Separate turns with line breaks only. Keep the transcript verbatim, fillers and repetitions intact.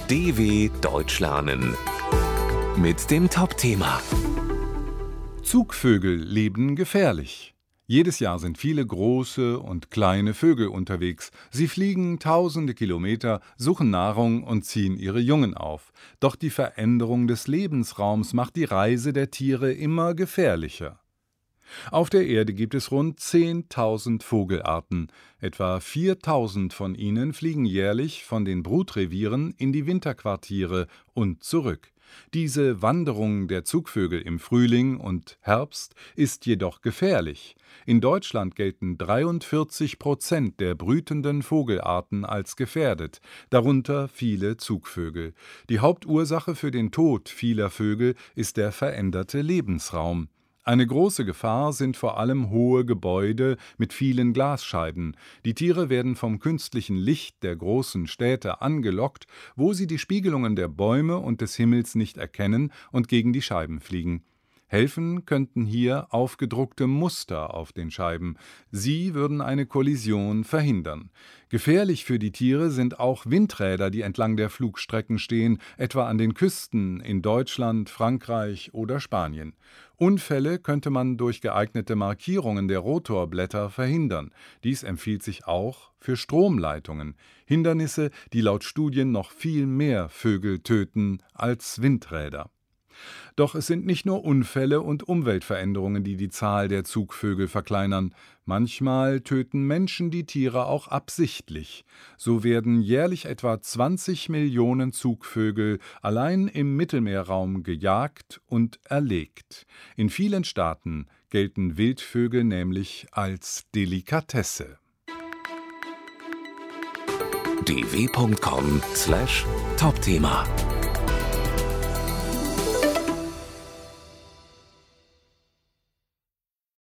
D W Deutsch lernen mit dem Top-Thema
Zugvögel leben gefährlich. Jedes Jahr sind viele große und kleine Vögel unterwegs. Sie fliegen tausende Kilometer, suchen Nahrung und ziehen ihre Jungen auf. Doch die Veränderung des Lebensraums macht die Reise der Tiere immer gefährlicher. Auf der Erde gibt es rund zehntausend Vogelarten. Etwa viertausend von ihnen fliegen jährlich von den Brutrevieren in die Winterquartiere und zurück. Diese Wanderung der Zugvögel im Frühling und Herbst ist jedoch gefährlich. In Deutschland gelten dreiundvierzig Prozent der brütenden Vogelarten als gefährdet, darunter viele Zugvögel. Die Hauptursache für den Tod vieler Vögel ist der veränderte Lebensraum. Eine große Gefahr sind vor allem hohe Gebäude mit vielen Glasscheiben. Die Tiere werden vom künstlichen Licht der großen Städte angelockt, wo sie die Spiegelungen der Bäume und des Himmels nicht erkennen und gegen die Scheiben fliegen. Helfen könnten hier aufgedruckte Muster auf den Scheiben. Sie würden eine Kollision verhindern. Gefährlich für die Tiere sind auch Windräder, die entlang der Flugstrecken stehen, etwa an den Küsten in Deutschland, Frankreich oder Spanien. Unfälle könnte man durch geeignete Markierungen der Rotorblätter verhindern. Dies empfiehlt sich auch für Stromleitungen. Hindernisse, die laut Studien noch viel mehr Vögel töten als Windräder. Doch es sind nicht nur Unfälle und Umweltveränderungen, die die Zahl der Zugvögel verkleinern. Manchmal töten Menschen die Tiere auch absichtlich. So werden jährlich etwa zwanzig Millionen Zugvögel allein im Mittelmeerraum gejagt und erlegt. In vielen Staaten gelten Wildvögel nämlich als Delikatesse.
d w punkt com slash Top-Thema